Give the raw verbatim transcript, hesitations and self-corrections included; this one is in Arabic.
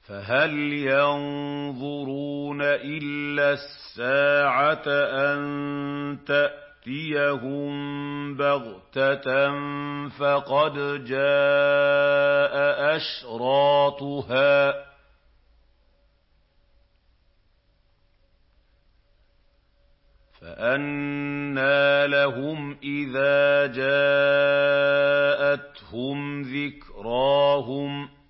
فَهَلْ يَنظُرُونَ إِلَّا السَّاعَةَ أَن تَأْتِيَهُم بَغْتَةً فَقَدْ جَاءَ أَشْرَاطُهَا ۚ فَأَنَّىٰ لَهُمْ إِذَا جَاءَتْهُمْ ذِكْرَاهُمْ